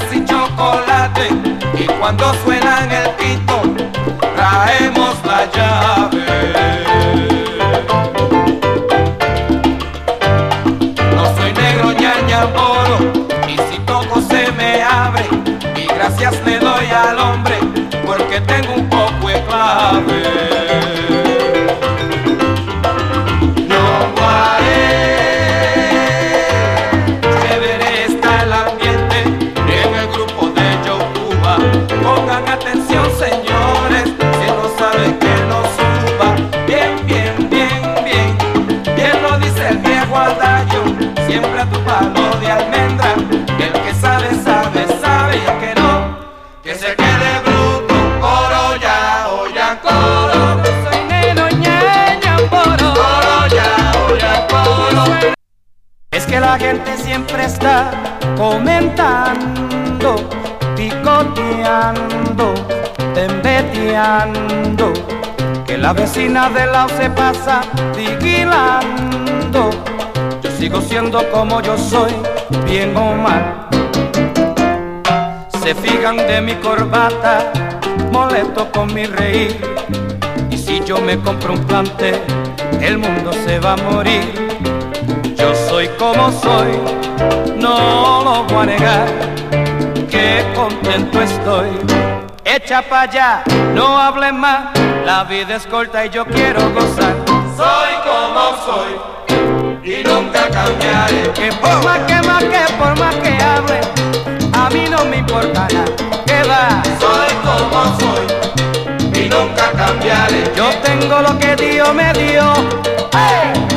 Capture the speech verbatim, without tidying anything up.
y chocolate, y cuando suenan el pito traemos la llave. No soy negro ñaña moro, y si toco se me abre, y gracias le doy al hombre porque tengo un poco de clave. Pongan atención, señores, si no saben que no suba. Bien, bien, bien, bien, bien lo dice el viejo adagio, siempre a tu palo de almendra, que el que sabe, sabe, sabe, y el que no, que se quede bruto. Coro ya, oya, coro, no soy negro, ñaña, poro. Coro ya, oya, coro. Es que la gente siempre está comentando, picoteando, tembeteando, que la vecina de lado se pasa vigilando. Yo sigo siendo como yo soy, bien o mal. Se fijan de mi corbata, molesto con mi reír. Y si yo me compro un plante, el mundo se va a morir. Yo soy como soy, no lo voy a negar, que contento estoy. Echa pa' allá, no hables más, la vida es corta y yo quiero gozar. Soy como soy y nunca cambiaré. Que por más que más que por más que hable, a mí no me importa nada. ¿Qué va? Soy como soy y nunca cambiaré. Yo tengo lo que Dios me dio. ¡Hey!